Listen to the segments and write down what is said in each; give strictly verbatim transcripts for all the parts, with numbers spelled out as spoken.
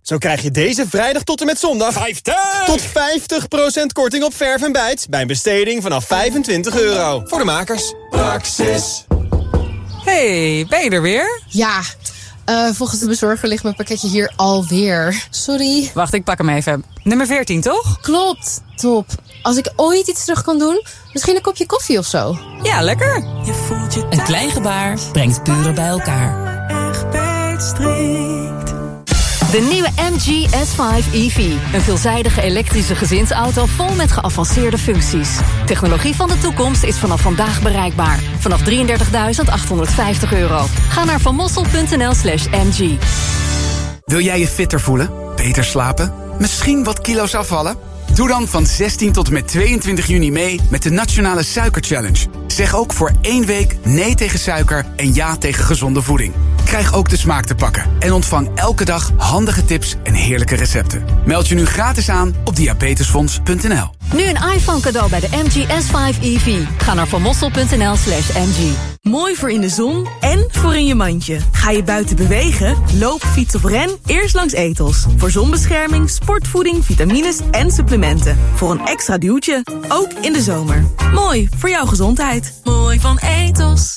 Zo krijg je deze vrijdag tot en met zondag vijftig tot vijftig procent korting op verf en bijt bij een besteding vanaf vijfentwintig euro. Voor de makers. Praxis. Hey, ben je er weer? Ja, uh, volgens de bezorger ligt mijn pakketje hier alweer. Sorry. Wacht, ik pak hem even. Nummer veertien, toch? Klopt, top. Als ik ooit iets terug kan doen, misschien een kopje koffie of zo. Ja, lekker. Je voelt je een klein gebaar brengt buren bij elkaar. Echt strikt. De nieuwe M G S vijf E V. Een veelzijdige elektrische gezinsauto vol met geavanceerde functies. Technologie van de toekomst is vanaf vandaag bereikbaar. Vanaf drieëndertigduizend achthonderdvijftig euro. Ga naar vanmossel.nl slash mg. Wil jij je fitter voelen? Beter slapen? Misschien wat kilo's afvallen? Doe dan van zestien tot en met tweeëntwintig juni mee met de Nationale Suiker Challenge. Zeg ook voor één week nee tegen suiker en ja tegen gezonde voeding. Krijg ook de smaak te pakken en ontvang elke dag handige tips en heerlijke recepten. Meld je nu gratis aan op diabetesfonds punt n l. Nu een iPhone cadeau bij de M G S vijf E V. Ga naar vanmossel.nl slash mg. Mooi voor in de zon en voor in je mandje. Ga je buiten bewegen? Loop, fiets of ren eerst langs Ethos. Voor zonbescherming, sportvoeding, vitamines en supplementen. Voor een extra duwtje, ook in de zomer. Mooi voor jouw gezondheid. Mooi van Ethos.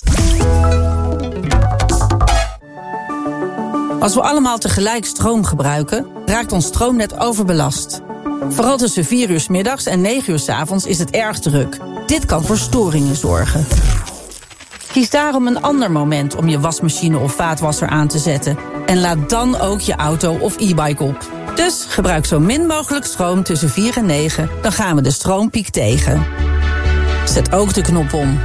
Als we allemaal tegelijk stroom gebruiken, raakt ons stroomnet overbelast. Vooral tussen vier uur 's middags en negen uur 's avonds is het erg druk. Dit kan voor storingen zorgen. Kies daarom een ander moment om je wasmachine of vaatwasser aan te zetten. En laad dan ook je auto of e-bike op. Dus gebruik zo min mogelijk stroom tussen vier en negen. Dan gaan we de stroompiek tegen. Zet ook de knop om.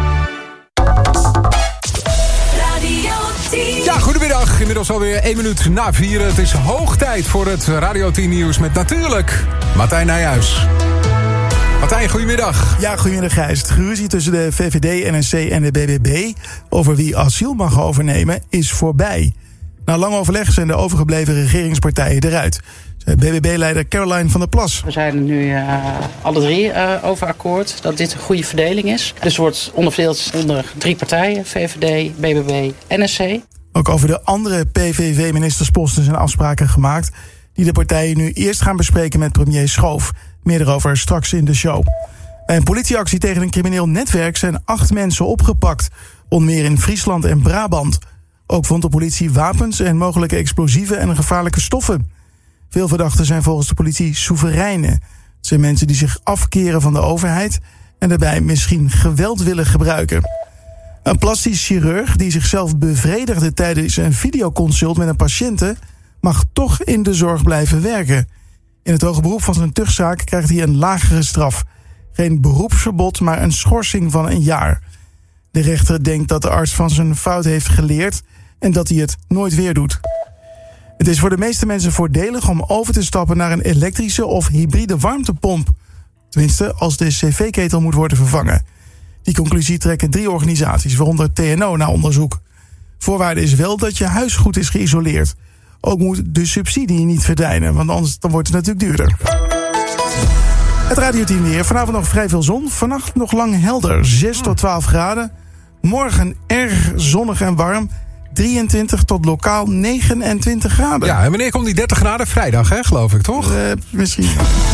Ja, goedemiddag. Inmiddels alweer één minuut na vieren. Het is hoog tijd voor het Radio tien Nieuws met natuurlijk Martijn Nijhuis. Martijn, goedemiddag. Ja, goedemiddag Gijs. Het geruzie tussen de V V D, N S C en de B B B over wie asiel mag overnemen is voorbij. Na lang overleg zijn de overgebleven regeringspartijen eruit. B B B-leider Caroline van der Plas. We zijn er nu uh, alle drie uh, over akkoord dat dit een goede verdeling is. Dus wordt onderverdeeld onder drie partijen, V V D, B B B, N S C. Ook over de andere P V V-ministersposten zijn afspraken gemaakt die de partijen nu eerst gaan bespreken met premier Schoof. Meer erover straks in de show. Bij een politieactie tegen een crimineel netwerk zijn acht mensen opgepakt. Onder meer in Friesland en Brabant. Ook vond de politie wapens en mogelijke explosieven en gevaarlijke stoffen. Veel verdachten zijn volgens de politie soevereinen. Het zijn mensen die zich afkeren van de overheid en daarbij misschien geweld willen gebruiken. Een plastisch chirurg die zichzelf bevredigde tijdens een videoconsult met een patiënte mag toch in de zorg blijven werken. In het hoge beroep van zijn tuchtzaak krijgt hij een lagere straf. Geen beroepsverbod, maar een schorsing van een jaar. De rechter denkt dat de arts van zijn fout heeft geleerd en dat hij het nooit weer doet. Het is voor de meeste mensen voordelig om over te stappen naar een elektrische of hybride warmtepomp. Tenminste, als de cv-ketel moet worden vervangen. Die conclusie trekken drie organisaties, waaronder T N O, na onderzoek. Voorwaarde is wel dat je huis goed is geïsoleerd. Ook moet de subsidie niet verdwijnen, want anders dan wordt het natuurlijk duurder. Het Radio tien weer. Vanavond nog vrij veel zon. Vannacht nog lang helder. zes tot twaalf graden. Morgen erg zonnig en warm. drieëntwintig tot lokaal negenentwintig graden. Ja, en wanneer komt die dertig graden? Vrijdag, hè, geloof ik, toch? Uh, misschien.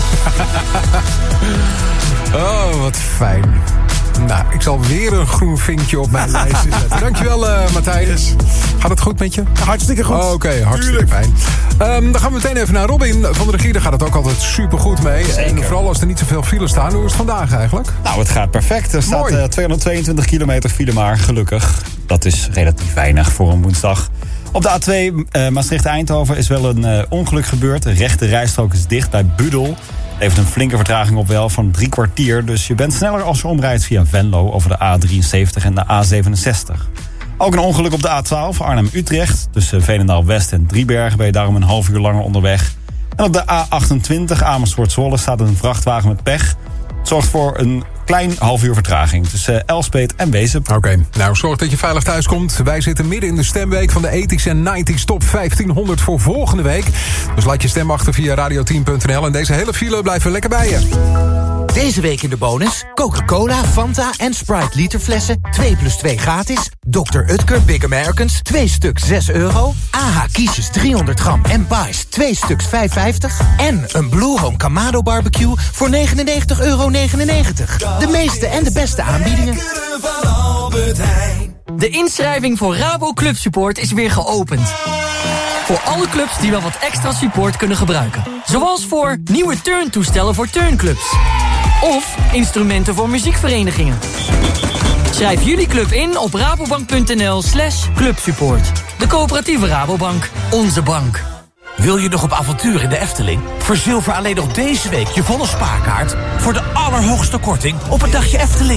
Oh, wat fijn. Nou, ik zal weer een groen vinkje op mijn lijst zetten. Dankjewel, uh, Martijn. Yes. Gaat het goed met je? Hartstikke goed. Oh, Oké, okay, hartstikke Tuurlijk. fijn. Um, dan gaan we meteen even naar Robin van de regie. Daar gaat het ook altijd supergoed mee. Zeker. En vooral als er niet zoveel files staan. Hoe is het vandaag eigenlijk? Nou, het gaat perfect. Er staat uh, tweehonderdtweeëntwintig kilometer file maar, gelukkig. Dat is relatief weinig voor een woensdag. Op de A twee uh, Maastricht-Eindhoven is wel een uh, ongeluk gebeurd. De rechte rijstrook is dicht bij Budel. Heeft een flinke vertraging op wel van drie kwartier. Dus je bent sneller als je omrijdt via Venlo over de A drieënzeventig en de A zevenenzestig. Ook een ongeluk op de A twaalf Arnhem-Utrecht. Tussen Veenendaal-West en Driebergen ben je daarom een half uur langer onderweg. En op de A achtentwintig Amersfoort-Zwolle staat een vrachtwagen met pech. Het zorgt voor een klein half uur vertraging tussen Elspeet en Wezep. Oké, okay, nou zorg dat je veilig thuis komt. Wij zitten midden in de stemweek van de eighties en nineties Top vijftienhonderd voor volgende week. Dus laat je stem achter via radio tien punt n l. En deze hele file blijven lekker bij je. Deze week in de bonus Coca-Cola, Fanta en Sprite literflessen twee plus twee gratis. dokter Utker Big Americans twee stuks zes euro. A H Kiesjes driehonderd gram en Pies twee stuks vijf vijftig. En een Blue Home Kamado barbecue voor negenennegentig euro negenennegentig. De meeste en de beste aanbiedingen. De inschrijving voor Rabo Club Support is weer geopend. Voor alle clubs die wel wat extra support kunnen gebruiken. Zoals voor nieuwe turntoestellen voor turnclubs. Of instrumenten voor muziekverenigingen. Schrijf jullie club in op rabobank.nl slash clubsupport. De coöperatieve Rabobank. Onze bank. Wil je nog op avontuur in de Efteling? Verzilver alleen nog deze week je volle spaarkaart voor de allerhoogste korting op een dagje Efteling.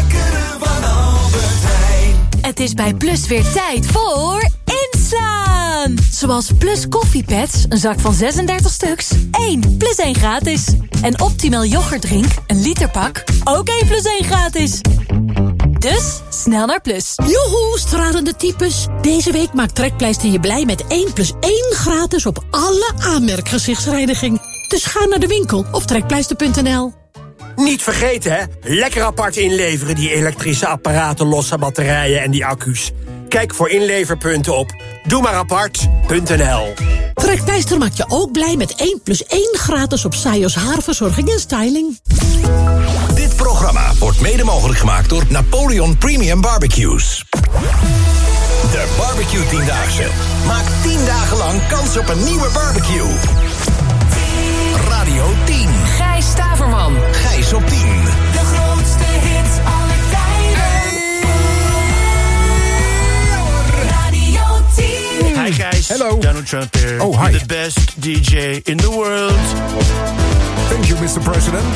Het is bij Plus weer tijd voor inslaan. Zoals Plus koffiepads, een zak van zesendertig stuks, één plus één gratis. En Optimal yoghurtdrink, een literpak, ook één plus één gratis. Dus, snel naar Plus. Joehoe, stralende types. Deze week maakt Trekpleister je blij met één plus één gratis op alle aanmerkgezichtsreiniging. Dus ga naar de winkel of trekpleister punt n l. Niet vergeten, hè? Lekker apart inleveren, die elektrische apparaten, losse batterijen en die accu's. Kijk voor inleverpunten op doe maar apart punt n l. Trekpleister maakt je ook blij met één plus één gratis op Sajos haarverzorging en styling. Dit programma wordt mede mogelijk gemaakt door Napoleon Premium Barbecues. De Barbecue Tiendaagse. Maak tien dagen lang kans op een nieuwe barbecue. Radio tien. Gijs Staverman. Gijs op tien. De grootste hits aller tijden. Radio tien. Hi guys. Hello. Donald Trump here. Oh, hi. The best D J in the world. Thank you, mister President.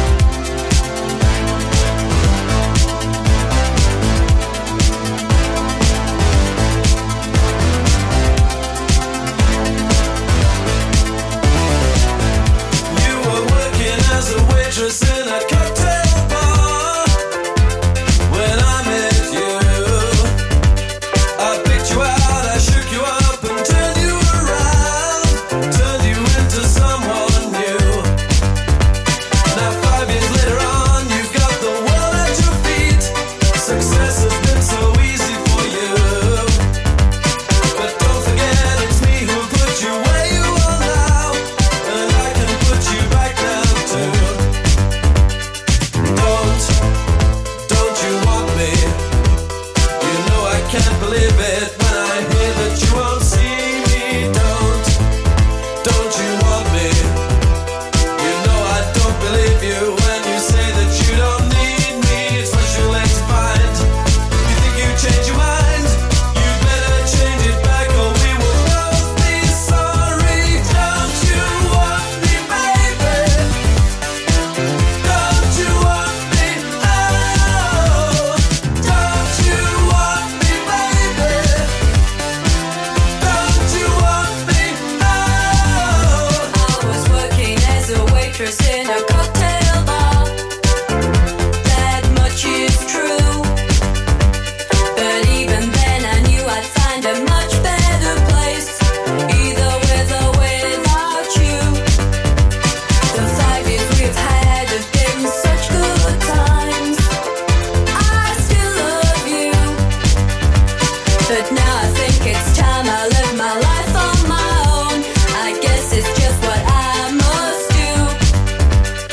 In a cocktail bar, when I met you, I picked you out, I shook you up and turned you around, turned you into someone new. Now five years later on, you've got the world at your feet. Success has been so easy for you, but don't forget it's me who put you where you are now, and I can put you back down too. Can't believe it when I hear that you won't see me. Don't, don't you want me? You know I don't believe you when you say that you don't need me. It's what you're late to find. You think you change your mind? You better change it back or we will both be sorry. Don't you want me, baby? Don't you want me? Oh, don't you want me? In a cocktail bar, that much is true. But even then I knew I'd find a much better place, either with or without you. The five years we've had have been such good times. I still love you, but now I think it's time I live my life on my own. I guess it's just what I must do.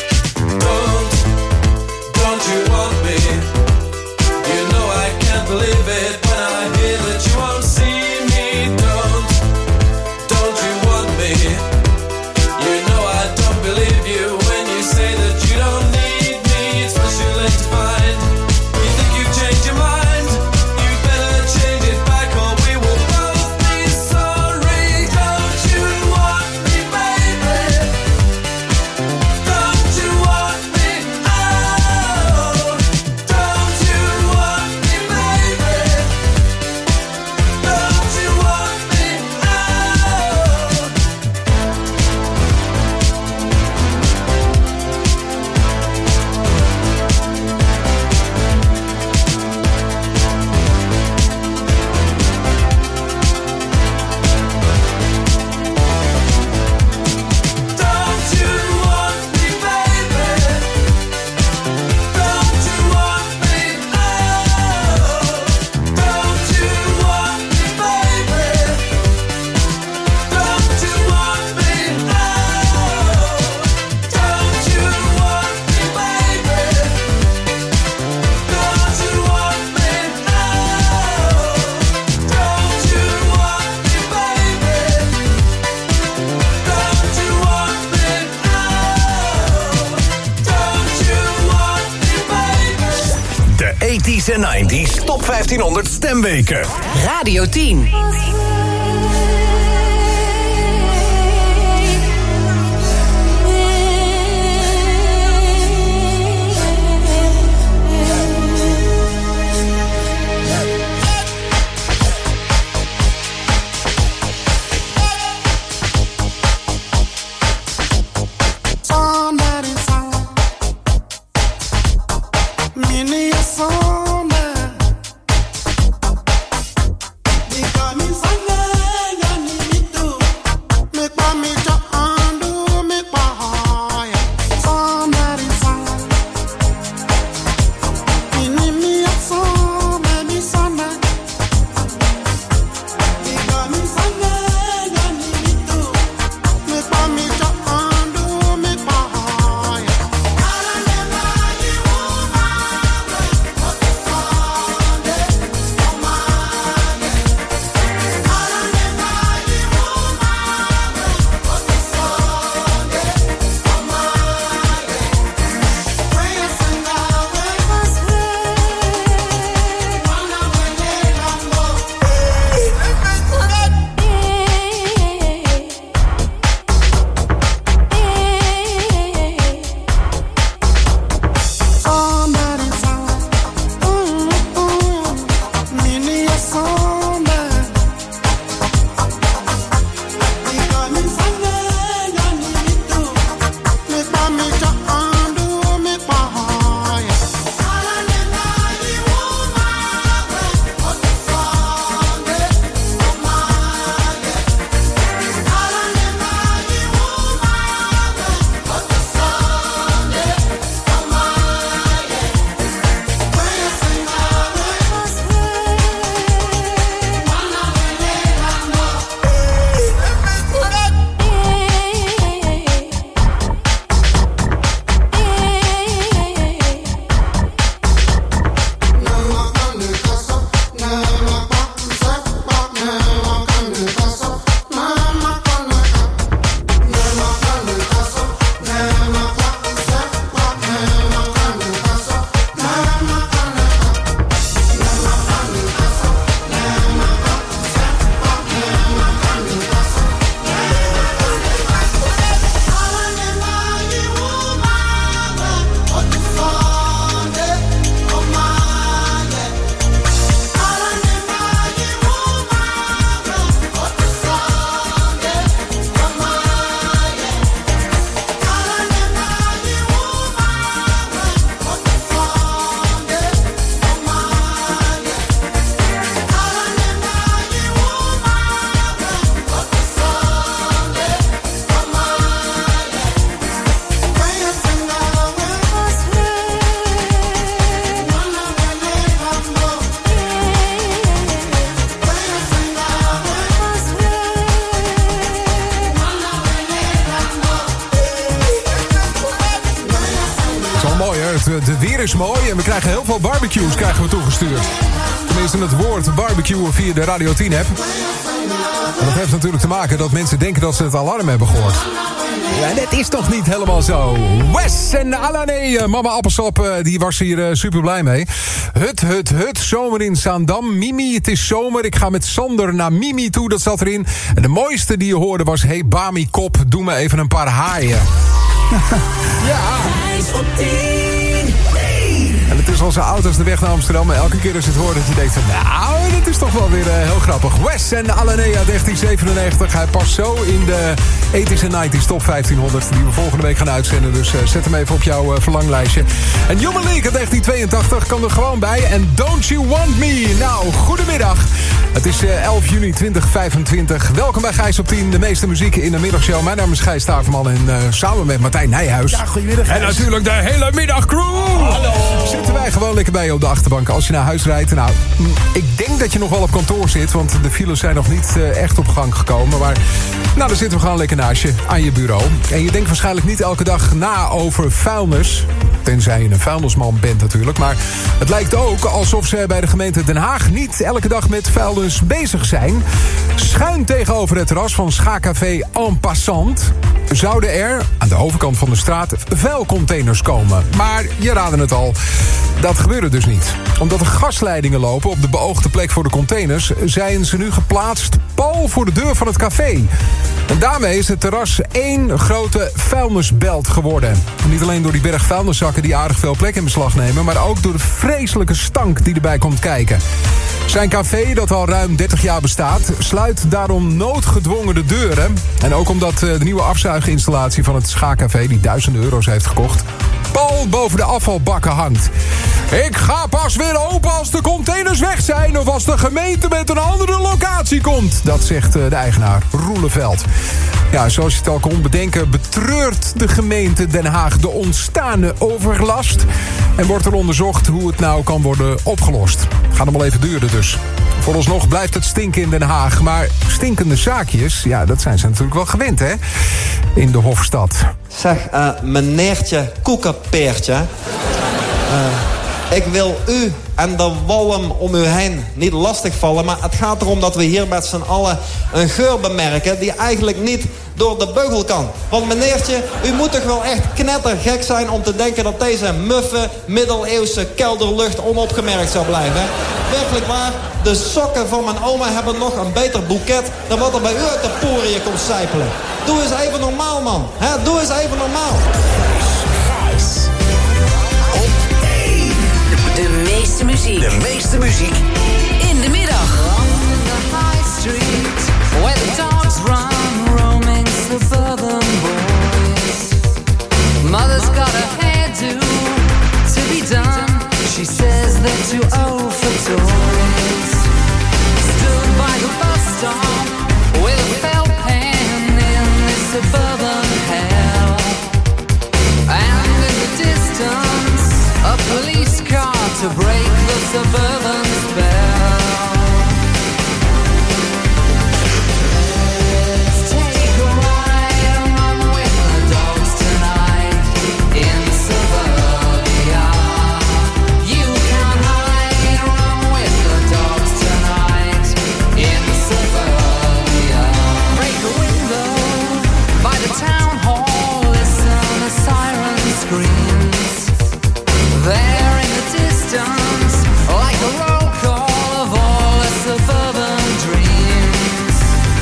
eighties en nineties Top vijftienhonderd stemweken. Radio tien. De weer is mooi en we krijgen heel veel barbecues krijgen we toegestuurd. Tenminste het woord barbecue via de Radio tien app. En dat heeft natuurlijk te maken dat mensen denken dat ze het alarm hebben gehoord. Ja, dat is toch niet helemaal zo. Wes en Alané, mama Appelsap, die was hier super blij mee. Hut, hut, hut, zomer in Zaandam. Mimi, het is zomer. Ik ga met Sander naar Mimi toe, dat zat erin. En de mooiste die je hoorde was... Hey Bami Kop, doe me even een paar haaien. Ja. Op tien. En het is al zo oud als de weg naar Amsterdam. Maar elke keer als je het hoort dat je denkt van... Nou, dat is toch wel weer uh, heel grappig. Wes en Alané uit negentien zevenennegentig. Hij past zo in de eighties en nineties Top vijftienhonderd. Die we volgende week gaan uitzenden. Dus uh, zet hem even op jouw uh, verlanglijstje. En Human League uit negentien tweeëntachtig kan er gewoon bij. En Don't You Want Me. Nou, goedemiddag. Het is uh, elf juni tweeduizend vijfentwintig. Welkom bij Gijs op tien. De meeste muziek in de middagshow. Mijn naam is Gijs Staverman. En uh, samen met Martijn Nijhuis. Ja, goedemiddag. En natuurlijk de hele middagcrew. Hallo. Zitten wij gewoon lekker bij je op de achterbank als je naar huis rijdt. Nou, ik denk dat je nog wel op kantoor zit. Want de files zijn nog niet uh, echt op gang gekomen. Maar nou, dan zitten we gewoon lekker naast je aan je bureau. En je denkt waarschijnlijk niet elke dag na over vuilnis. Tenzij je een vuilnisman bent natuurlijk. Maar het lijkt ook alsof ze bij de gemeente Den Haag niet elke dag met vuilnis bezig zijn. Schuin tegenover het terras van Schaakcafé En Passant zouden er aan de overkant van de straat vuilcontainers komen. Maar je raadde het al, dat gebeurde dus niet. Omdat er gasleidingen lopen op de beoogde plek voor de containers, zijn ze nu geplaatst pal voor de deur van het café. En daarmee is het terras één grote vuilnisbelt geworden. En niet alleen door die berg vuilniszakken die aardig veel plek in beslag nemen, maar ook door de vreselijke stank die erbij komt kijken. Zijn café, dat al ruim dertig jaar bestaat, sluit daarom noodgedwongen de deuren. En ook omdat de nieuwe afzuiginstallatie van het Schaakcafé, die duizenden euro's heeft gekocht, pal boven de afvalbakken hangt. Ik ga pas weer open als de containers weg zijn of als de gemeente met een andere locatie komt. Dat zegt de eigenaar, Roeleveld. Ja, zoals je het al kon bedenken, betreurt de gemeente Den Haag de ontstane overlast. En wordt er onderzocht hoe het nou kan worden opgelost. Gaat nog wel even duren dus. Vooralsnog blijft het stinken in Den Haag. Maar stinkende zaakjes, ja, dat zijn ze natuurlijk wel gewend, hè? In de Hofstad. Zeg, uh, meneertje Koekenpeertje. Uh, ik wil u en de walm om u heen niet lastigvallen. Maar het gaat erom dat we hier met z'n allen een geur bemerken die eigenlijk niet door de beugel kan. Want meneertje, u moet toch wel echt knettergek zijn om te denken dat deze muffe, middeleeuwse kelderlucht onopgemerkt zou blijven. Werkelijk waar, de sokken van mijn oma hebben nog een beter boeket dan wat er bij u uit de poriën komt sijpelen. Doe eens even normaal, man. He, doe eens even normaal. De meeste muziek. De meeste muziek. In de middag. On the high street, where the dogs run, roaming suburban boys. Mother's got a hairdo to be done. She says they're too old for toys. Stood by the bus stop with a felt pen in this suburban hell. And in the distance, a police car to break the suburban spell. Let's take a ride and run with the dogs tonight in suburbia. You can hide and run with the dogs tonight in suburbia. Break a window by the town hall, listen to siren screams. There in the distance, like a roll call of all the suburban dreams.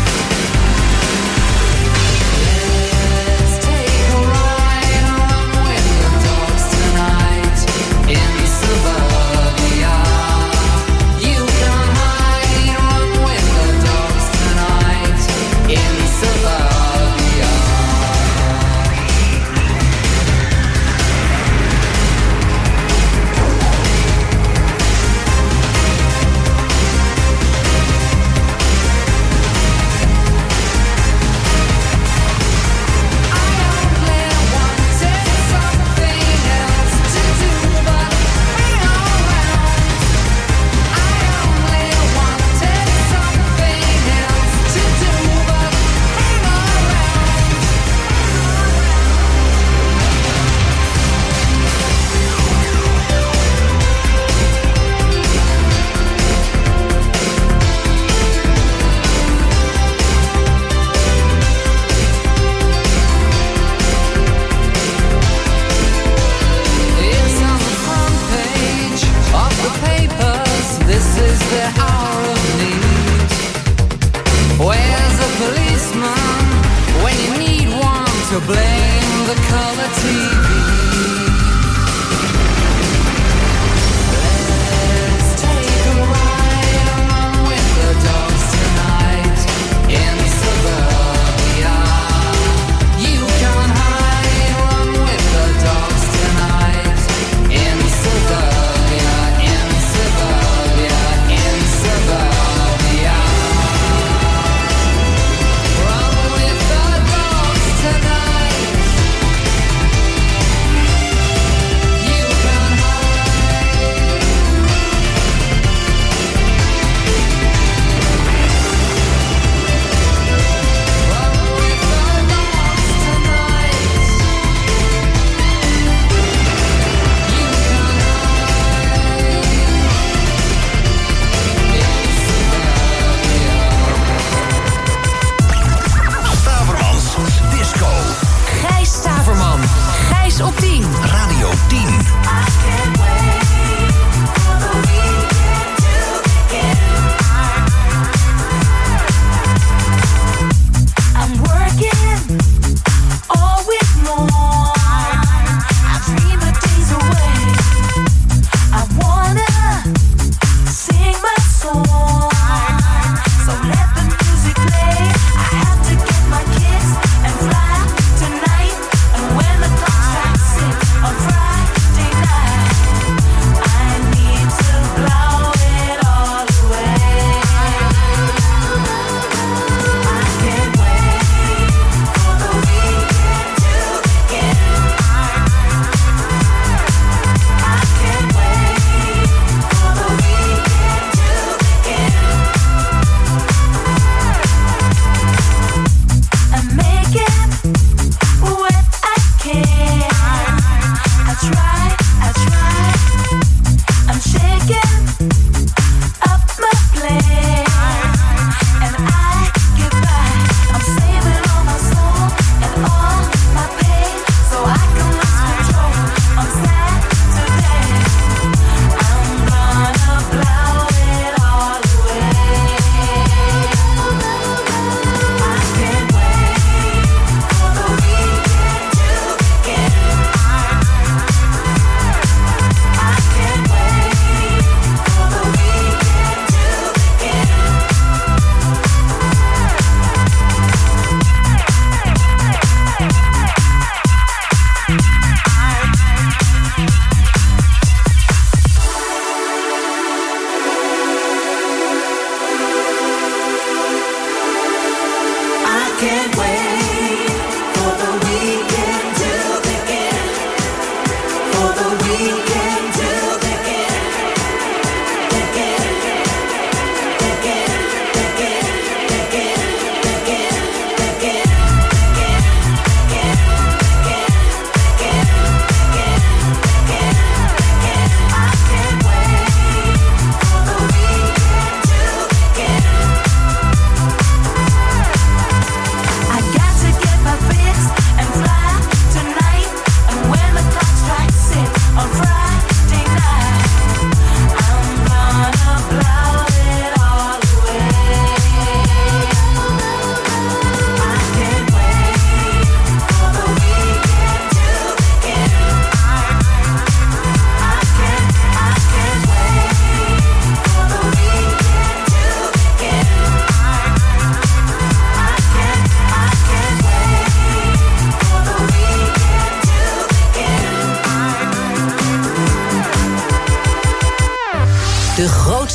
Let's take a ride and run with the dogs tonight in suburbia. You can hide and run with the dogs tonight in suburbia. Tonight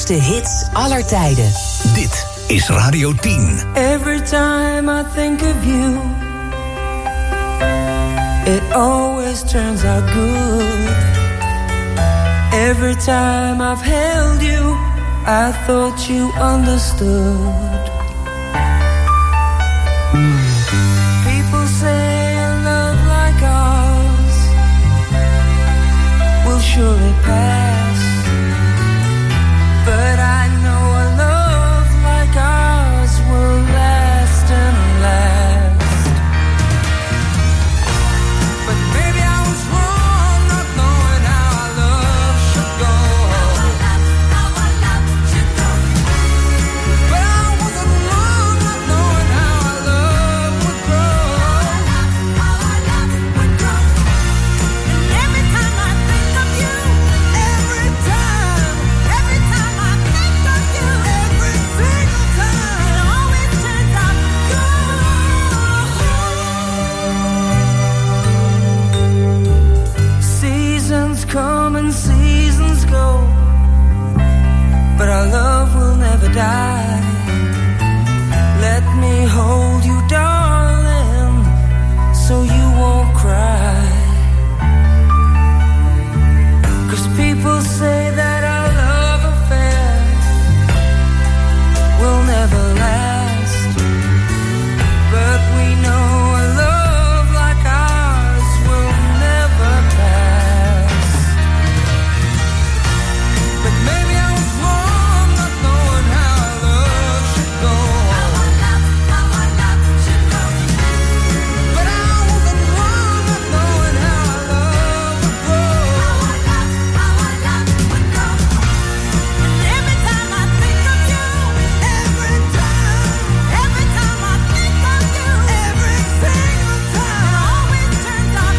grootste hits aller tijden. Dit is Radio tien. Every time I think of you, it always turns out good. Every time I've held you, I thought you understood. People say a love like ours will surely pass, but I know a love like ours will last and last. But maybe I was wrong not knowing how our love should go. But I wasn't wrong not knowing how our love would grow. And every time I think of you, every time, every time I think of you, every single time, it always turns out good. Seasons come and seasons go, but our love will never die. Let me hold you, darling, so you won't cry. 'Cause people say that our love affair will never last, but we know a love like ours will never pass. But maybe I was wrong not knowing how our love should go. But I wasn't wrong not knowing how our love would grow. And every time I think of you, every time, every time I think of you, every single time, it always turns out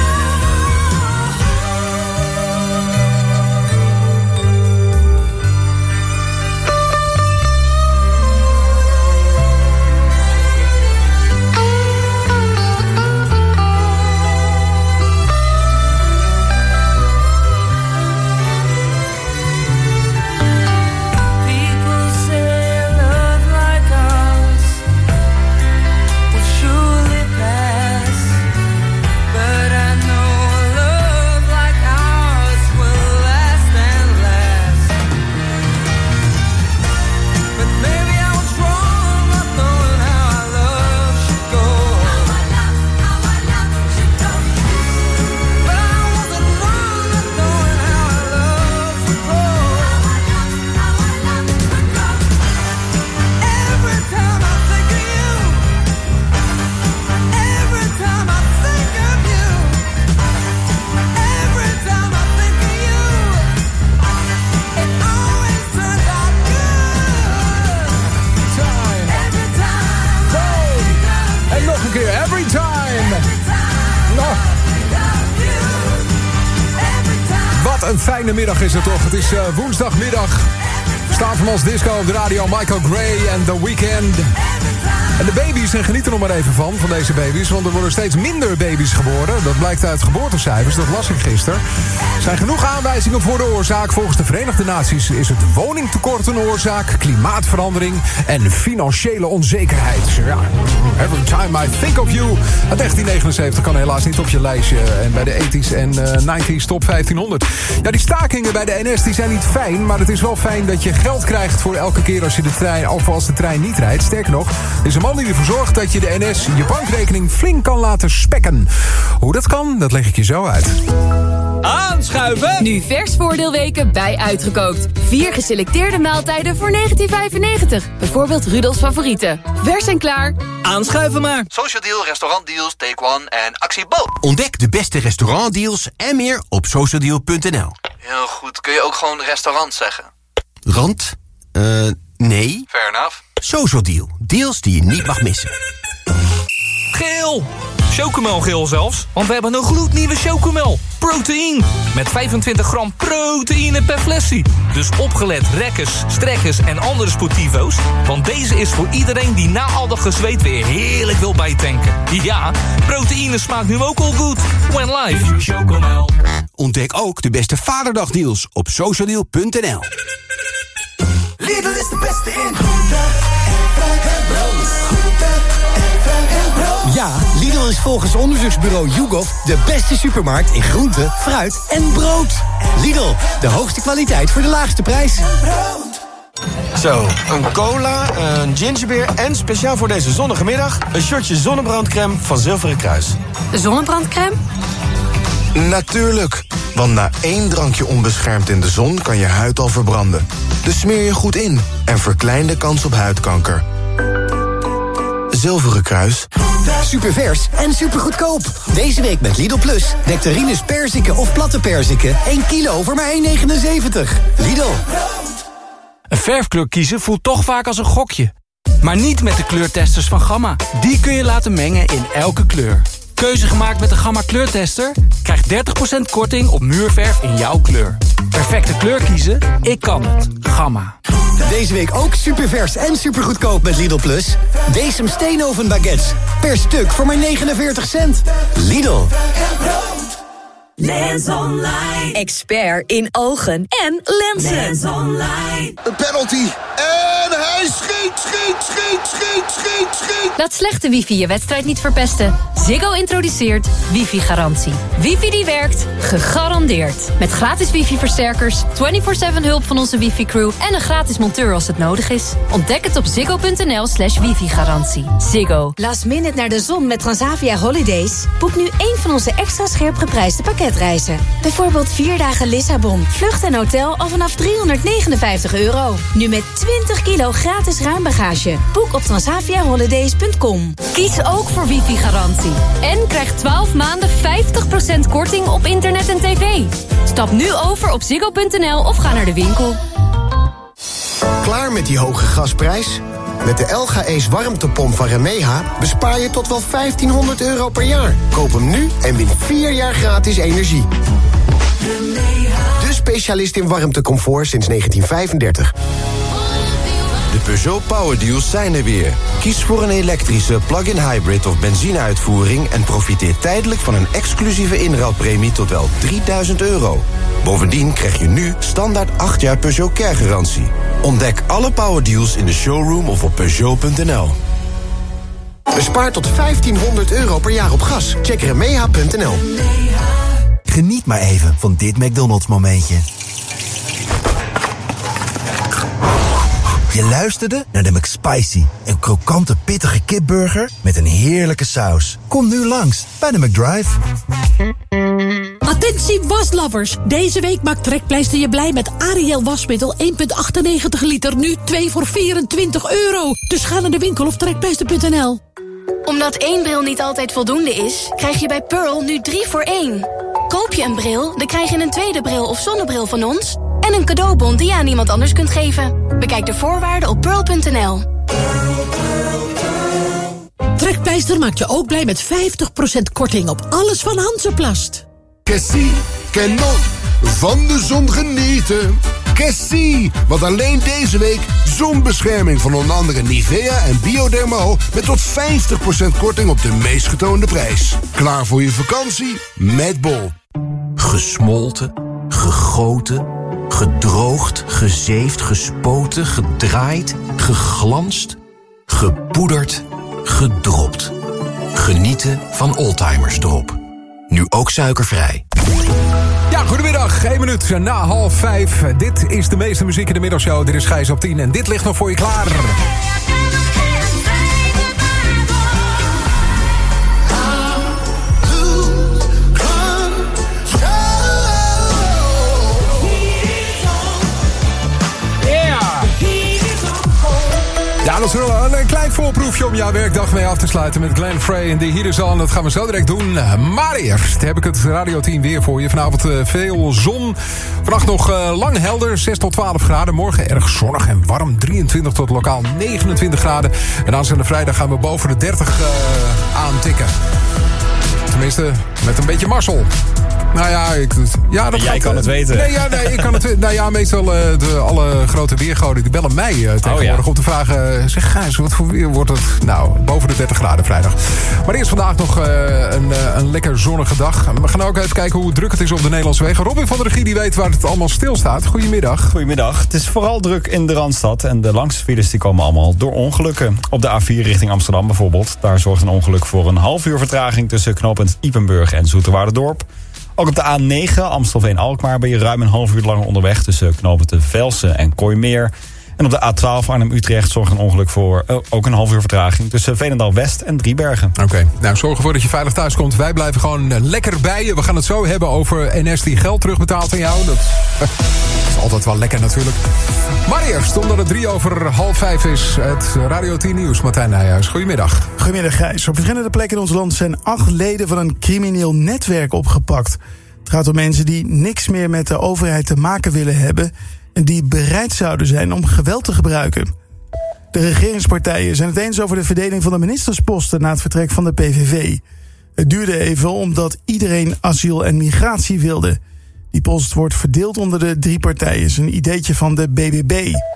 People say a love like ours will surely pass, but I know a love like ours will last and last. But maybe I was wrong not knowing how our love should go. But I wasn't wrong not knowing how our love would grow. Every time I think of you, every time I think of you, every time I think of you, it always turns out good. Time. Every time I think of En nog een keer, every time. Nog. Wat een fijne middag is het toch. Het is eh, woensdagmiddag. Staatvermans Disco op de radio. Michael Gray en The Weeknd. En de baby's, en geniet er nog maar even van, van deze baby's. Want er worden steeds minder baby's geboren. Dat blijkt uit geboortecijfers, dat las ik gisteren. Er zijn genoeg aanwijzingen voor de oorzaak. Volgens de Verenigde Naties is het woningtekort een oorzaak, klimaatverandering en financiële onzekerheid. Ja, every time I think of you. Uit negentien negenenzeventig kan helaas niet op je lijstje. En bij de eighties en uh, nineties top vijftienhonderd. Ja, die stakingen bij de N S die zijn niet fijn. Maar het is wel fijn dat je geld krijgt voor elke keer als je de trein, of als de trein niet rijdt. Sterker nog, er is een man die ervoor zorgt dat je de N S je bankrekening flink kan laten spekken. Hoe dat kan, dat leg ik je zo uit. Aanschuiven! Nu vers voordeelweken bij Uitgekookt. Vier geselecteerde maaltijden voor negentien vijfennegentig. Bijvoorbeeld Rudolfs favorieten. Vers en klaar. Aanschuiven maar. Social Deal, restaurantdeals, Take One en Actie Bo. Ontdek de beste restaurantdeals en meer op socialdeal punt n l. Heel goed. Kun je ook gewoon restaurant zeggen? Rand? Eh, uh, nee. Fair enough. Social Deal. Deals die je niet mag missen. Geel! Chocomelgeel zelfs, want we hebben een gloednieuwe chocomel. Proteïne. Met vijfentwintig gram proteïne per flesje. Dus opgelet rekkers, strekkers en andere sportivo's. Want deze is voor iedereen die na al dat gezweet weer heerlijk wil bijtanken. Ja, proteïne smaakt nu ook al goed. When live. Chocomel. Ontdek ook de beste vaderdagdeals op socialdeal punt n l. Ja, Lidl is volgens onderzoeksbureau YouGov de beste supermarkt in groente, fruit en brood. Lidl, de hoogste kwaliteit voor de laagste prijs. Zo, een cola, een gingerbeer en speciaal voor deze zonnige middag... een shotje zonnebrandcrème van Zilveren Kruis. Zonnebrandcrème? Natuurlijk, want na één drankje onbeschermd in de zon kan je huid al verbranden. Dus smeer je goed in en verklein de kans op huidkanker. Zilveren Kruis. Supervers en supergoedkoop. Deze week met Lidl Plus. Nectarines perziken of platte perziken. één kilo voor maar één negenenzeventig. Lidl. Een verfkleur kiezen voelt toch vaak als een gokje. Maar niet met de kleurtesters van Gamma. Die kun je laten mengen in elke kleur. Keuze gemaakt met de Gamma kleurtester? Krijg dertig procent korting op muurverf in jouw kleur. Perfecte kleur kiezen? Ik kan het. Gamma. Deze week ook supervers en supergoedkoop met Lidl Plus. Decem Steenoven baguettes. Per stuk voor maar negenenveertig cent. Lidl. Lens Online. Expert in ogen en lenzen. Lens Online. Een penalty. En hij schiet, schiet, schiet, schiet, schiet, schiet. Laat slechte wifi je wedstrijd niet verpesten. Ziggo introduceert wifi-garantie. Wifi die werkt, gegarandeerd. Met gratis wifi-versterkers, vierentwintig zeven hulp van onze wifi-crew... en een gratis monteur als het nodig is. Ontdek het op ziggo.nl slash wifi-garantie. Ziggo. Last minute naar de zon met Transavia Holidays? Boek nu één van onze extra scherp geprijsde pakketreizen. Bijvoorbeeld vier dagen Lissabon. Vlucht en hotel al vanaf driehonderdnegenenvijftig euro. Nu met twintig kilo gratis ruimbagage. Boek op transavia holidays punt com. Kies ook voor wifi-garantie. En krijg twaalf maanden vijftig procent korting op internet en tv. Stap nu over op ziggo.nl of ga naar de winkel. Klaar met die hoge gasprijs? Met de L G Ace warmtepomp van Remeha bespaar je tot wel vijftienhonderd euro per jaar. Koop hem nu en win vier jaar gratis energie. De specialist in warmtecomfort sinds negentien vijfendertig. De Peugeot Power Deals zijn er weer. Kies voor een elektrische plug-in hybrid of benzineuitvoering... en profiteer tijdelijk van een exclusieve inruilpremie tot wel drieduizend euro. Bovendien krijg je nu standaard acht jaar Peugeot Care-garantie. Ontdek alle Power Deals in de showroom of op Peugeot punt n l. Bespaar tot vijftienhonderd euro per jaar op gas. Check remeha punt n l. Geniet maar even van dit McDonald's momentje. Je luisterde naar de McSpicy, een krokante pittige kipburger met een heerlijke saus. Kom nu langs bij de McDrive. Attentie waslovers. Deze week maakt Trekpleister je blij met Ariel wasmiddel één komma achtennegentig liter. Nu twee voor vierentwintig euro. Dus ga naar de winkel of trekpleister punt n l. Omdat één bril niet altijd voldoende is, krijg je bij Pearl nu drie voor één. Koop je een bril, dan krijg je een tweede bril of zonnebril van ons... en een cadeaubon die je aan iemand anders kunt geven. Bekijk de voorwaarden op pearl punt n l. Trekpleister maakt je ook blij met vijftig procent korting op alles van Hansaplast. Cassie, cannot, van de zon genieten. Cassie, want alleen deze week zonbescherming van onder andere Nivea en Biodermal... met tot vijftig procent korting op de meest getoonde prijs. Klaar voor je vakantie? Met Bol. Gesmolten, gegoten, gedroogd, gezeefd, gespoten, gedraaid, geglanst, gepoederd, gedropt. Genieten van Oldtimers Drop. Nu ook suikervrij. Ja, goedemiddag. één minuut na half vijf. Dit is de meeste muziek in de middagshow. Dit is Gijs op tien en dit ligt nog voor je klaar. Ja, dat is wel een klein voorproefje om jouw werkdag mee af te sluiten met Glenn Frey en The Heat Is On. Dat gaan we zo direct doen. Maar eerst heb ik het Radio tien weer voor je. Vanavond uh, veel zon. Vannacht nog uh, lang helder, zes tot twaalf graden. Morgen erg zonnig en warm, drieëntwintig tot lokaal negenentwintig graden. En aanstaande vrijdag gaan we boven de dertig uh, aantikken. Tenminste, met een beetje mazzel. Nou ja, ik, ja dat jij gaat, kan het weten. Nee, ja, nee, ik kan het weten. Nou ja, meestal uh, de, alle grote weergoden die bellen mij uh, tegenwoordig oh, ja. om te vragen... Uh, zeg Gijs, wat voor weer wordt het? Nou, boven de dertig graden vrijdag. Maar eerst vandaag nog uh, een, uh, een lekker zonnige dag. We gaan ook even kijken hoe druk het is op de Nederlandse wegen. Robin van der Regie die weet waar het allemaal stilstaat. Goedemiddag. Goedemiddag. Het is vooral druk in de Randstad. En de langste files die komen allemaal door ongelukken. Op de A vier richting Amsterdam bijvoorbeeld. Daar zorgt een ongeluk voor een half uur vertraging... tussen knooppunt Ypenburg en Zoeterwouderdorp. Ook op de A negen Amstelveen-Alkmaar ben je ruim een half uur langer onderweg... tussen knooppunten Velsen en Kooimeer. En op de A twaalf Arnhem-Utrecht zorgt een ongeluk voor uh, ook een half uur vertraging... tussen Veenendaal-West en Driebergen. Oké, okay. Nou zorg ervoor dat je veilig thuis komt. Wij blijven gewoon uh, lekker bij je. We gaan het zo hebben over N S die geld terugbetaalt aan jou. Dat is altijd wel lekker natuurlijk. Maar eerst, omdat het drie over half vijf is... het Radio tien Nieuws. Martijn Nijhuis, goedemiddag. Goedemiddag, Gijs. Op verschillende plekken in ons land zijn acht leden van een crimineel netwerk opgepakt. Het gaat om mensen die niks meer met de overheid te maken willen hebben... en die bereid zouden zijn om geweld te gebruiken. De regeringspartijen zijn het eens over de verdeling van de ministersposten... na het vertrek van de P V V. Het duurde even omdat iedereen asiel en migratie wilde. Die post wordt verdeeld onder de drie partijen. Is een ideetje van de B B B.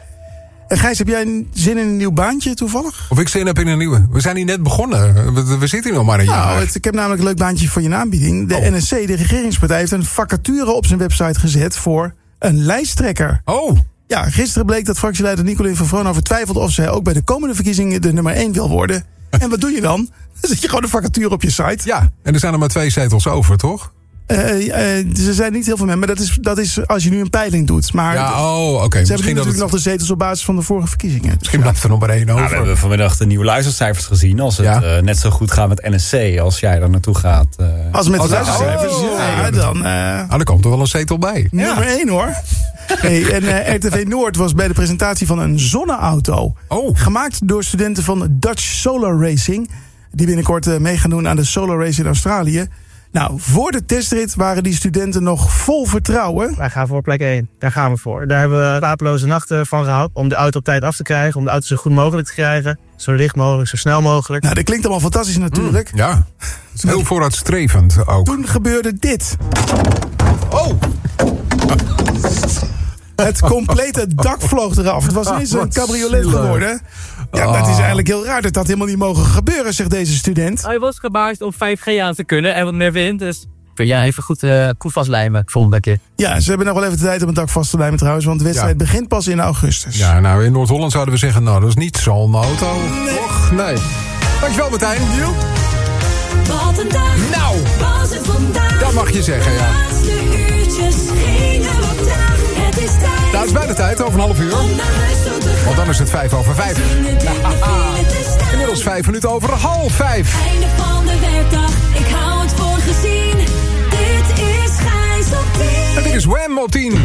En Gijs, heb jij zin in een nieuw baantje toevallig? Of ik zin heb in een nieuwe? We zijn hier net begonnen. We, we zitten hier nog maar een jaar. Nou, het, ik heb namelijk een leuk baantje voor je aanbieding. De oh. N S C, de regeringspartij, heeft een vacature op zijn website gezet... voor een lijsttrekker. Oh. Ja, gisteren bleek dat fractieleider Nicolien van Vroonhoven twijfelt... of zij ook bij de komende verkiezingen de nummer één wil worden. En wat doe je dan? Dan zet je gewoon een vacature op je site. Ja, en er zijn er maar twee zetels over, toch? Uh, uh, er zijn niet heel veel mensen, maar dat is, dat is als je nu een peiling doet. Maar ja, oh, oké. Okay. Ze hebben natuurlijk het... nog de zetels op basis van de vorige verkiezingen. Misschien blijft er nog maar één over. Nou, we hebben vanmiddag de nieuwe luistercijfers gezien. Als het ja. uh, net zo goed gaat met N S C als jij daar naartoe gaat. Uh... Als met de oh, luistercijfers, oh, ja, ja, dan... Uh... Ah, er komt er wel een zetel bij. Ja. Nummer één, hoor. Hey, en uh, R T V Noord was bij de presentatie van een zonneauto. Oh. Gemaakt door studenten van Dutch Solar Racing. Die binnenkort uh, mee gaan doen aan de Solar Race in Australië. Nou, voor de testrit waren die studenten nog vol vertrouwen. Wij gaan voor plek één. Daar gaan we voor. Daar hebben we slapeloze nachten van gehad. Om de auto op tijd af te krijgen. Om de auto zo goed mogelijk te krijgen. Zo licht mogelijk, zo snel mogelijk. Nou, dat klinkt allemaal fantastisch natuurlijk. Mm, ja, het is heel vooruitstrevend ook. Toen gebeurde dit. Oh! Het complete dak vloog eraf. Het was ineens een cabriolet geworden. Ja, oh. Dat is eigenlijk heel raar. Dat had helemaal niet mogen gebeuren, zegt deze student. Hij was gebaasd om vijf G aan te kunnen en wat meer wind. Dus ja, even goed, uh, goed vastlijmen volgende keer. Ja, ze hebben nog wel even de tijd om het dak vast te lijmen trouwens. Want de wedstrijd ja. begint pas in augustus. Ja, nou in Noord-Holland zouden we zeggen... nou, dat is niet zo'n auto. Nee. Och, nee. Dankjewel, Martijn. Jo. Wat een dag. Nou. Was het vandaag. Dat mag je zeggen, ja. De laatste uurtjes gingen op dag. Het is tijd. Nou, het is bijna tijd, over een half uur. Want dan is het vijf over vijf. Inmiddels vijf minuten over half vijf. Einde van de werkdag, ik hou het voor gezien. Dit is Gijs op tien. En dit is Wham op tien.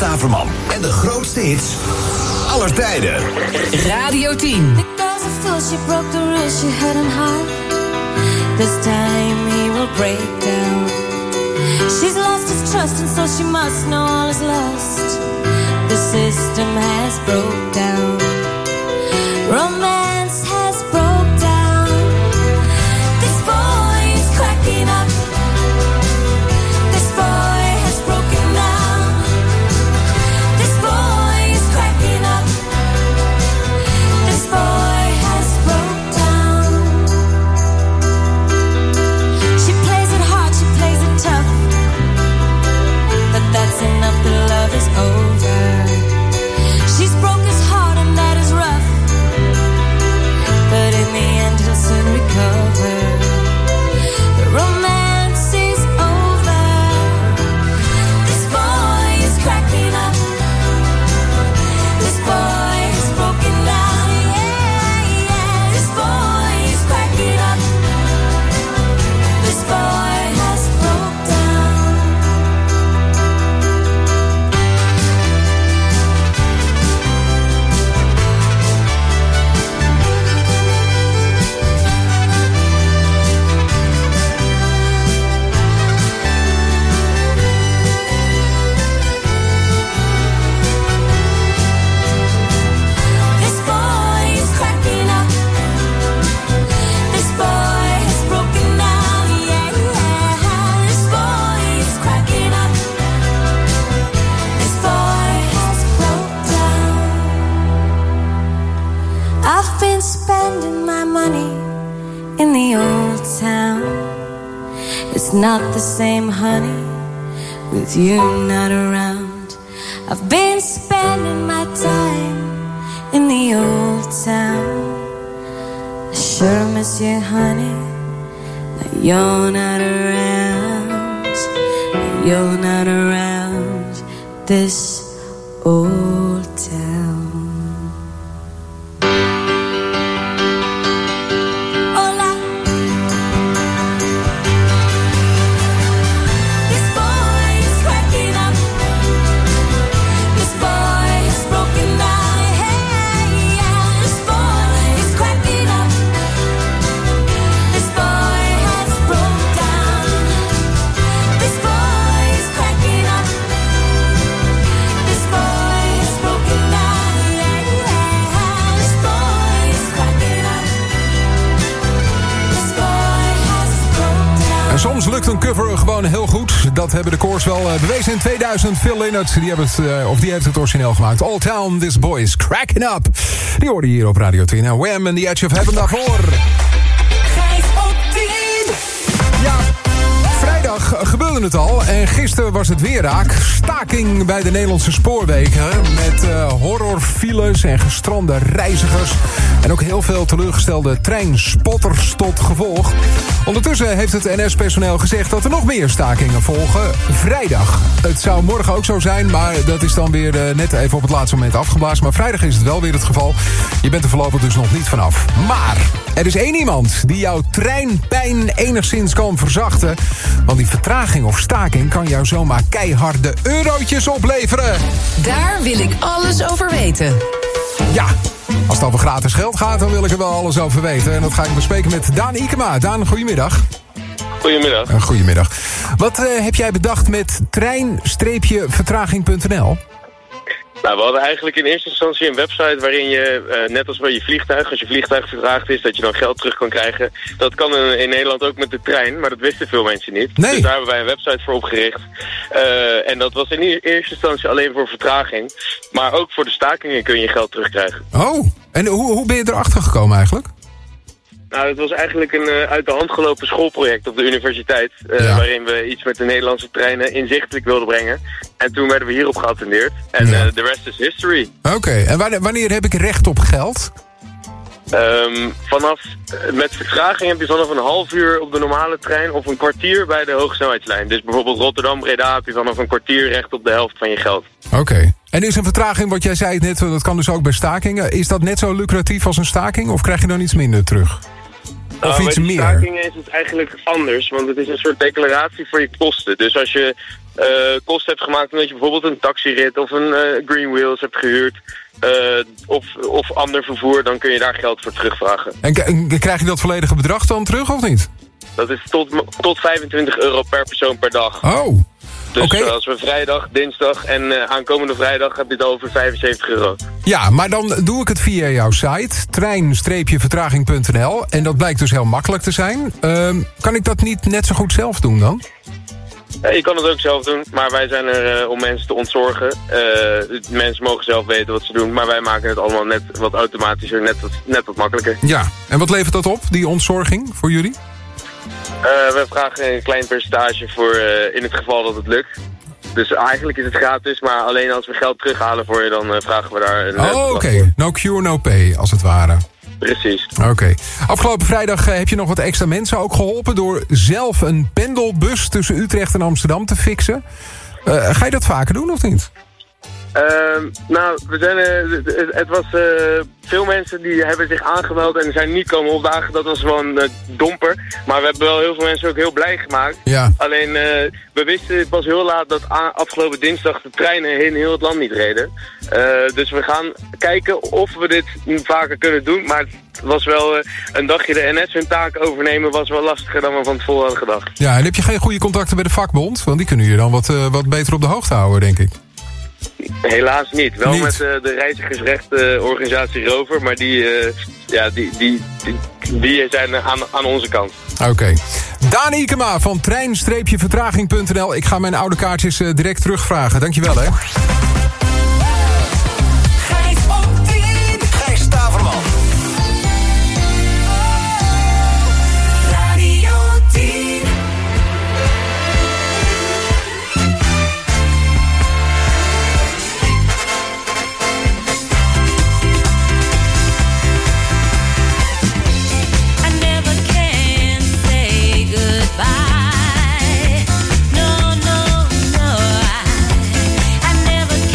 Staverman. En de grootste hits aller tijden. Radio tien. The girl's a fool, she broke the rules, she had him high. This time he will break down. She's lost his trust and so she must know all is lost. The system has broke down. Romance has broke down. This boy is cracking up. This boy has broken down. This boy is cracking up. This boy has broke down. She plays it hard, she plays it tough. But that's enough, the love is over. She's broke his heart and that is rough. But in the end he'll soon recover. The romance is over. This boy is cracking up. This boy is broken down. Yeah, yeah. This boy is cracking up. This boy has broke down. This boy is cracking up. This boy has broken down. Yeah, yeah. This boy is cracking up. This boy has broke down. I've been spending my money in the old town. It's not the same, honey, with you not around. I've been spending my time in the old town. I sure miss you, honey, but you're not around. You're not around this old town. Hola. This boy is cracking up. This boy has broken down. Hey, yeah. This boy is cracking up. This boy has broke down. This boy is cracking up. This boy has broken down. Yeah, yeah. This boy is cracking up. This boy has broke down. En soms lukt een cover gewoon heel goed. Dat hebben de koors wel uh, bewezen in tweeduizend. Phil Lynott, die, hebben het, uh, of die heeft het origineel gemaakt. All Town, This Boy is Cracking Up. Die hoorde je hier op Radio tien. En Wham and the Edge of Heaven daarvoor. vijf op tien. Ja, vrijdag gebeurde het al. En gisteren was het weer raak. Staking bij de Nederlandse spoorwegen. Met uh, horrorfiles en gestrande reizigers. En ook heel veel teleurgestelde treinspotters tot gevolg. Ondertussen heeft het N S-personeel gezegd dat er nog meer stakingen volgen. Vrijdag. Het zou morgen ook zo zijn, maar dat is dan weer uh, net even op het laatste moment afgeblazen. Maar vrijdag is het wel weer het geval. Je bent er voorlopig dus nog niet vanaf. Maar er is één iemand die jouw treinpijn enigszins kan verzachten. Want die vertraging of staking kan jou zomaar keiharde eurotjes opleveren. Daar wil ik alles over weten. Ja, als het over gratis geld gaat, dan wil ik er wel alles over weten. En dat ga ik bespreken met Daan Ikema. Daan, goedemiddag. Goedemiddag. Uh, goedemiddag. Wat uh, heb jij bedacht met trein-vertraging punt n l? Nou, we hadden eigenlijk in eerste instantie een website waarin je, uh, net als bij je vliegtuig, als je vliegtuig vertraagd is, dat je dan geld terug kan krijgen. Dat kan in, in Nederland ook met de trein, maar dat wisten veel mensen niet. Nee. Dus daar hebben wij een website voor opgericht. Uh, en dat was in eerste instantie alleen voor vertraging. Maar ook voor de stakingen kun je geld terugkrijgen. Oh, en hoe, hoe ben je erachter gekomen eigenlijk? Nou, het was eigenlijk een uh, uit de hand gelopen schoolproject op de universiteit. Uh, ja. Waarin we iets met de Nederlandse treinen inzichtelijk wilden brengen. En toen werden we hierop geattendeerd. En de ja. uh, rest is history. Oké, okay. En wanneer, wanneer heb ik recht op geld? Um, vanaf, met vertraging heb je vanaf een half uur op de normale trein of een kwartier bij de hogesnelheidslijn. Dus bijvoorbeeld Rotterdam-Breda heb je vanaf een kwartier recht op de helft van je geld. Oké. Okay. En is een vertraging, wat jij zei net, dat kan dus ook bij stakingen. Is dat net zo lucratief als een staking of krijg je dan iets minder terug? Of uh, iets bij meer? Bij stakingen is het eigenlijk anders, want het is een soort declaratie voor je kosten. Dus als je uh, kosten hebt gemaakt omdat je bijvoorbeeld een taxirit of een uh, Green Wheels hebt gehuurd. Uh, of, of ander vervoer, dan kun je daar geld voor terugvragen. En k- krijg je dat volledige bedrag dan terug of niet? Dat is tot, tot vijfentwintig euro per persoon per dag. Oh. Dus okay. uh, als we vrijdag, dinsdag en uh, aankomende vrijdag heb je het over vijfenzeventig euro. Ja, maar dan doe ik het via jouw site, trein vertraging punt n l. En dat blijkt dus heel makkelijk te zijn. Uh, kan ik dat niet net zo goed zelf doen dan? Uh, je kan het ook zelf doen, maar wij zijn er uh, om mensen te ontzorgen. Uh, mensen mogen zelf weten wat ze doen, maar wij maken het allemaal net wat automatischer, net wat, net wat makkelijker. Ja, en wat levert dat op, die ontzorging, voor jullie? Uh, we vragen een klein percentage voor uh, in het geval dat het lukt. Dus eigenlijk is het gratis, maar alleen als we geld terughalen voor je, dan uh, vragen we daar een... Oh, oké. Okay. No cure, no pay, als het ware. Precies. Oké. Okay. Afgelopen vrijdag uh, heb je nog wat extra mensen ook geholpen door zelf een pendelbus tussen Utrecht en Amsterdam te fixen. Uh, ga je dat vaker doen of niet? Uh, nou, we zijn, uh, het, het was uh, veel mensen die hebben zich aangemeld en zijn niet komen opdagen. Dat was wel een uh, domper. Maar we hebben wel heel veel mensen ook heel blij gemaakt. Ja. Alleen, uh, we wisten pas heel laat dat afgelopen dinsdag de treinen in heel het land niet reden. Uh, dus we gaan kijken of we dit vaker kunnen doen. Maar het was wel uh, een dagje de N S hun taak overnemen was wel lastiger dan we van tevoren hadden gedacht. Ja, en heb je geen goede contacten bij de vakbond? Want die kunnen je dan wat, uh, wat beter op de hoogte houden, denk ik. Helaas niet. Wel niet. met uh, de reizigersrechtenorganisatie Rover, maar die, uh, ja, die, die, die, die zijn aan, aan onze kant. Oké. Okay. Daan Ikema van trein vertraging punt n l. Ik ga mijn oude kaartjes uh, direct terugvragen. Dankjewel, hè. Gijs op tien. Gijs Staverman. Radio tien. Bye. No, no, no. I, I never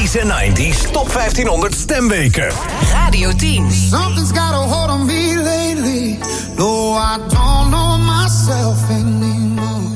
eighties en nineties Top vijftienhonderd stemweken. Radio tien. Something's got a hold on me lately. No, I don't know myself anymore.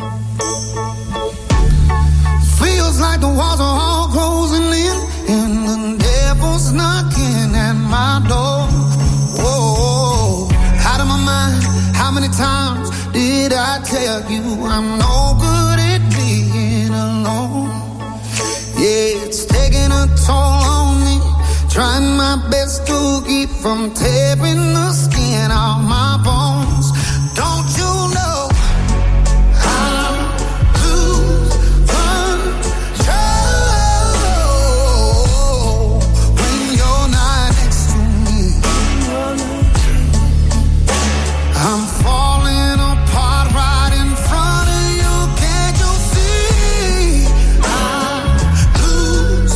Feels like the walls are all closing in, and the devil's knocking at my door. Whoa, out of my mind. How many times did I tell you I'm no good at being alone? Yeah, it's taking a toll on me. Trying my best to keep from tearing the skin off my bones. Don't you know I lose control when you're not next to me? I'm falling apart right in front of you. Can't you see? I lose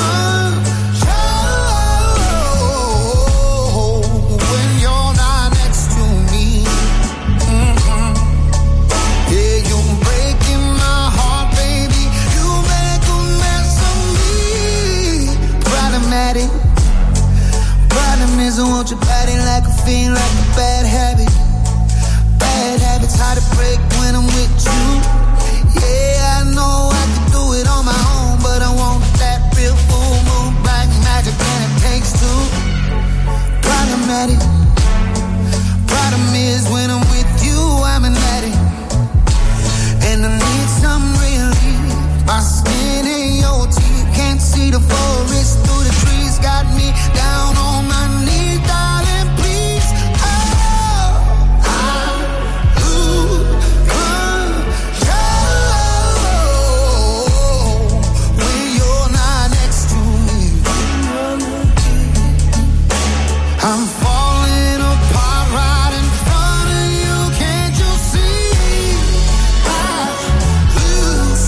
control when you're not next to me. Mm-hmm. Yeah, you're breaking my heart, baby. You make a mess of me. Problematic. Problem is, I want your body like a fiend, like a bad habit. Bad habits hard to break when I'm with you. Yeah, I know I can do it on my own, but I want that real full moon, black magic, and it takes two. Problematic. Problem is when I'm with you, I'm an addict, and I need some relief. My skin and your teeth can't see the forest through the trees. Got me down on my knees, darling, please. Oh, I lose control when you're not next to me. I'm falling apart right in front of you. Can't you see? I lose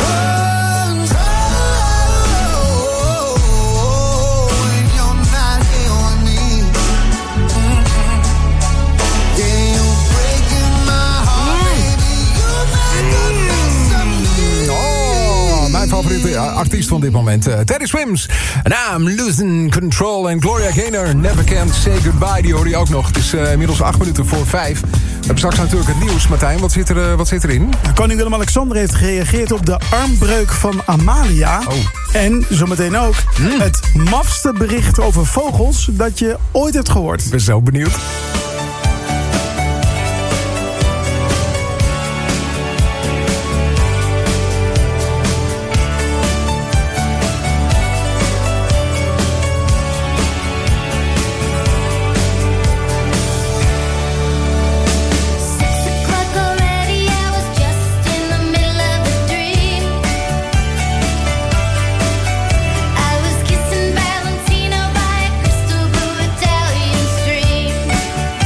control when you're not here with me. Mm-mm. Yeah, you're breaking my heart, baby. You make a mess of me. Oh, mijn favoriete artiest van dit moment. Uh, Teddy Swims. And I'm losing control. En Gloria Gaynor, Never Can Say Goodbye. Die hoor je ook nog. Het is uh, inmiddels acht minuten voor vijf. We hebben straks natuurlijk het nieuws. Martijn, wat zit, er, uh, wat zit erin? Koning Willem-Alexander heeft gereageerd op de armbreuk van Amalia. Oh. En zometeen ook Mm. het mafste bericht over vogels dat je ooit hebt gehoord. Ik ben zo benieuwd. Kissing Valentino by a crystal blue Italian stream.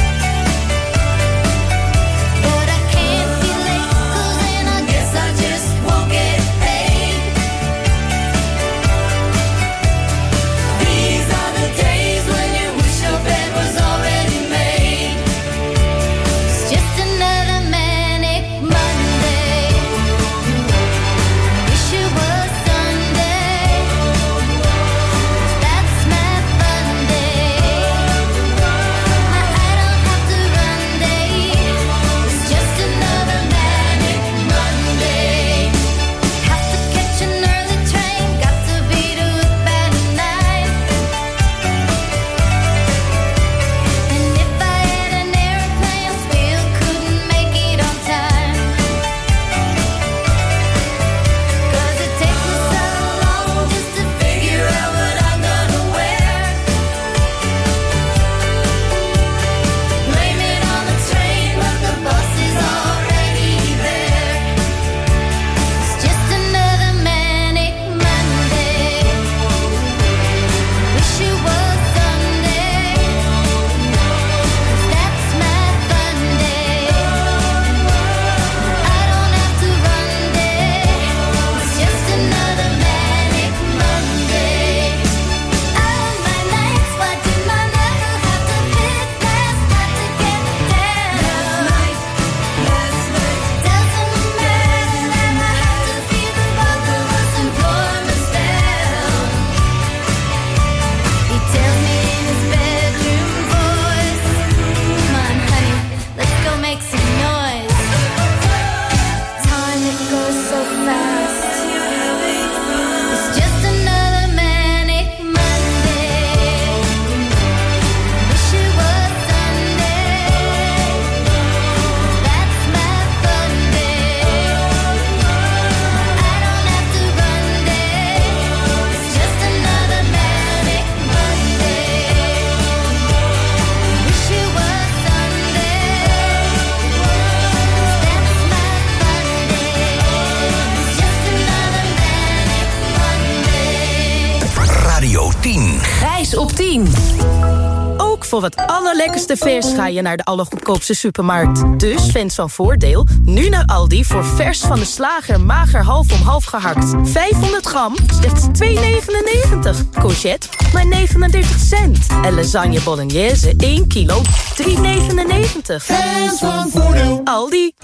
tien. Gijs op tien. Ook voor het allerlekkerste vers ga je naar de allergoedkoopste supermarkt. Dus fans van Voordeel, nu naar Aldi voor vers van de slager mager half om half gehakt. vijfhonderd gram, slechts twee negenennegentig. Courgette, maar negenendertig cent. En lasagne bolognese, één kilo, drie negenennegentig. Fans van Voordeel. Aldi.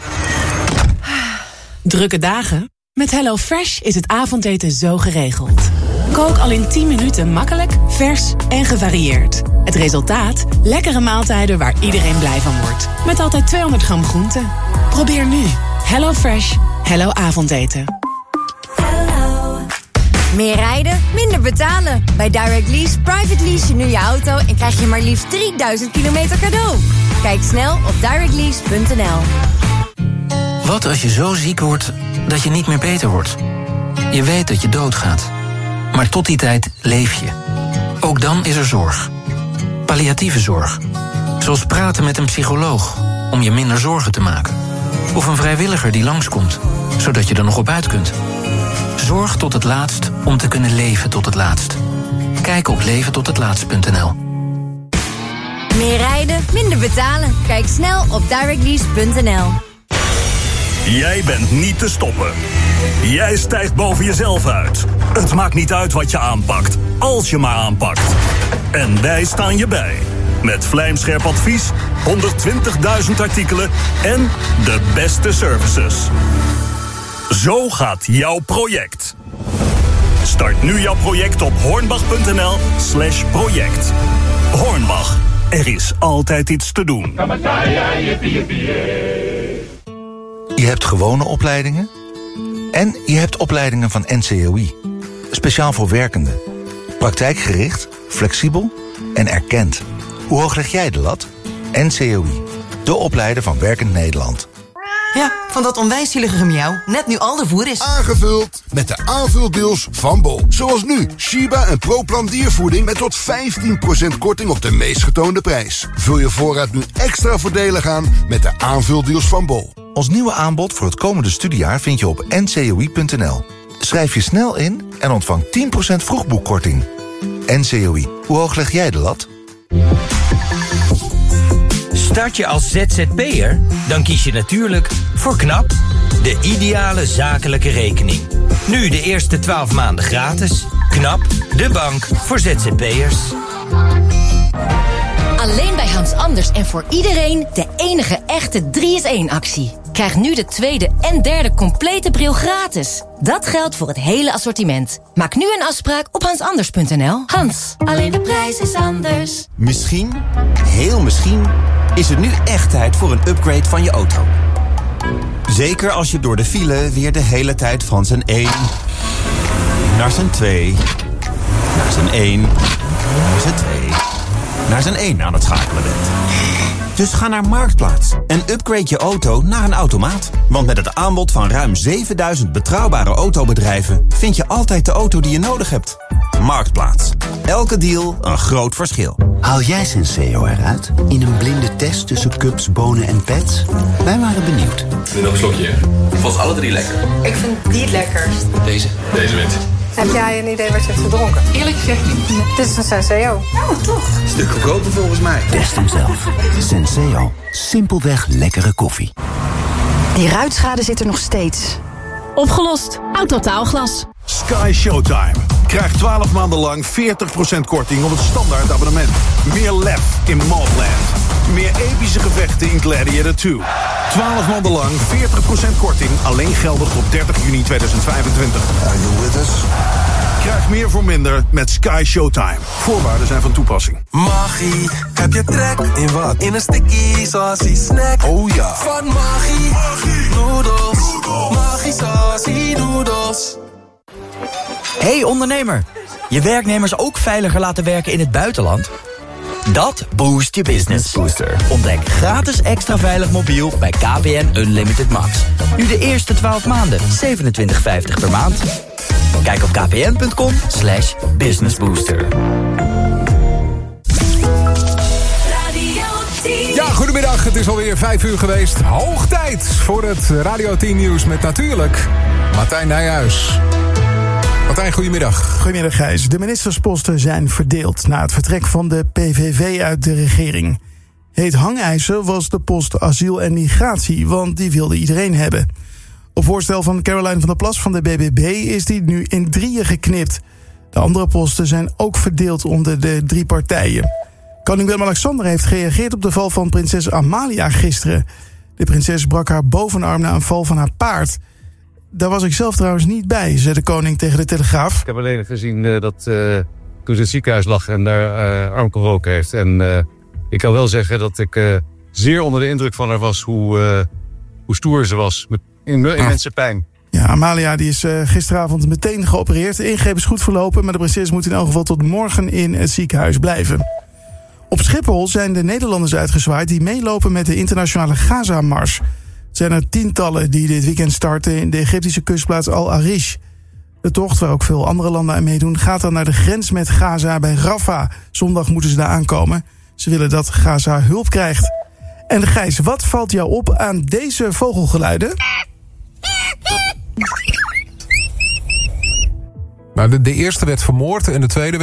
Drukke dagen? Met HelloFresh is het avondeten zo geregeld. Kook al in tien minuten makkelijk, vers en gevarieerd. Het resultaat? Lekkere maaltijden waar iedereen blij van wordt. Met altijd tweehonderd gram groente. Probeer nu. HelloFresh. Hello avondeten. Meer rijden, minder betalen. Bij Direct Lease private lease je nu je auto en krijg je maar liefst drieduizend kilometer cadeau. Kijk snel op direct lease punt n l. Wat als je zo ziek wordt dat je niet meer beter wordt? Je weet dat je doodgaat. Maar tot die tijd leef je. Ook dan is er zorg. Palliatieve zorg. Zoals praten met een psycholoog om je minder zorgen te maken. Of een vrijwilliger die langskomt, zodat je er nog op uit kunt. Zorg tot het laatst om te kunnen leven tot het laatst. Kijk op leven tot het laatst punt n l. Meer rijden, minder betalen. Kijk snel op direct lease punt n l. Jij bent niet te stoppen. Jij stijgt boven jezelf uit. Het maakt niet uit wat je aanpakt, als je maar aanpakt. En wij staan je bij. Met vlijmscherp advies, honderdtwintigduizend artikelen en de beste services. Zo gaat jouw project. Start nu jouw project op hornbach punt n l slash project. Hornbach, er is altijd iets te doen. Je hebt gewone opleidingen en je hebt opleidingen van N C O I. Speciaal voor werkenden. Praktijkgericht, flexibel en erkend. Hoe hoog leg jij de lat? N C O I, de opleider van Werkend Nederland. Ja, van dat onwijs zielige gemiauw. Net nu al de voer is aangevuld met de aanvuldeals van Bol. Zoals nu, Shiba en ProPlan diervoeding met tot vijftien procent korting op de meest getoonde prijs. Vul je voorraad nu extra voordelig aan met de aanvuldeals van Bol. Ons nieuwe aanbod voor het komende studiejaar vind je op n c o i punt n l. Schrijf je snel in en ontvang tien procent vroegboekkorting. N C O I, hoe hoog leg jij de lat? Start je als Z Z P'er? Dan kies je natuurlijk voor KNAP, de ideale zakelijke rekening. Nu de eerste twaalf maanden gratis. KNAP, de bank voor Z Z P'ers. Alleen bij Hans Anders en voor iedereen de enige echte drie is één actie. Krijg nu de tweede en derde complete bril gratis. Dat geldt voor het hele assortiment. Maak nu een afspraak op hans anders punt n l. Hans, alleen de prijs is anders. Misschien, heel misschien, is het nu echt tijd voor een upgrade van je auto. Zeker als je door de file weer de hele tijd van zijn één naar zijn twee, naar zijn één, naar zijn twee, naar zijn één aan het schakelen bent. Dus ga naar Marktplaats en upgrade je auto naar een automaat. Want met het aanbod van ruim zevenduizend betrouwbare autobedrijven vind je altijd de auto die je nodig hebt. Marktplaats. Elke deal een groot verschil. Haal jij Senseo eruit in een blinde test tussen cups, bonen en pets? Wij waren benieuwd. Nog een slokje, hè? Ik vond alle drie lekker. Ik vind die het lekkerst. Deze? Deze wint. Heb jij een idee wat je hebt gedronken? Eerlijk gezegd niet. Dit is een Senseo. Oh, toch? Stuk goedkoper volgens mij. Test hem zelf. Senseo. Simpelweg lekkere koffie. Die ruitschade zit er nog steeds. Opgelost. Autotaalglas. Sky Showtime. Krijg twaalf maanden lang veertig procent korting op het standaard abonnement. Meer lef in Mobland. Meer epische gevechten in Gladiator twee. twaalf maanden lang veertig procent korting. Alleen geldig tot dertig juni tweeduizend vijfentwintig. Are you with us? Krijg meer voor minder met Sky Showtime. Voorwaarden zijn van toepassing. Magie, heb je trek in wat? In een sticky saucy snack. Oh ja. Van Magie, Magie. Noodles. Magie saucy noodles. Hey ondernemer, je werknemers ook veiliger laten werken in het buitenland? Dat boost je business. Booster. Ontdek gratis extra veilig mobiel bij K P N Unlimited Max. Nu de eerste twaalf maanden, zevenentwintig vijftig per maand. Kijk op kpn.com slash businessbooster. Ja, goedemiddag. Het is alweer vijf uur geweest. Hoog tijd voor het Radio tien nieuws met natuurlijk Martijn Nijhuis. Martijn, goedemiddag. Goedemiddag, Gijs. De ministersposten zijn verdeeld na het vertrek van de P V V uit de regering. Heet hangijzer was de post asiel en migratie, want die wilde iedereen hebben. Op voorstel van Caroline van der Plas van de B B B is die nu in drieën geknipt. De andere posten zijn ook verdeeld onder de drie partijen. Koning Willem-Alexander heeft gereageerd op de val van prinses Amalia gisteren. De prinses brak haar bovenarm na een val van haar paard. Daar was ik zelf trouwens niet bij, zei de koning tegen de Telegraaf. Ik heb alleen gezien uh, dat uh, toen ze in het ziekenhuis lag en daar uh, arm geroken heeft. En uh, ik kan wel zeggen dat ik uh, zeer onder de indruk van haar was hoe, uh, hoe stoer ze was. Met immense pijn. Ja, Amalia die is uh, gisteravond meteen geopereerd. De ingreep is goed verlopen, maar de prinses moet in elk geval tot morgen in het ziekenhuis blijven. Op Schiphol zijn de Nederlanders uitgezwaaid die meelopen met de internationale Gaza-mars. Het zijn er tientallen die dit weekend starten in de Egyptische kustplaats Al Arish. De tocht, waar ook veel andere landen aan meedoen, gaat dan naar de grens met Gaza bij Rafah. Zondag moeten ze daar aankomen. Ze willen dat Gaza hulp krijgt. En Gijs, wat valt jou op aan deze vogelgeluiden? Nou, de, de eerste werd vermoord en de tweede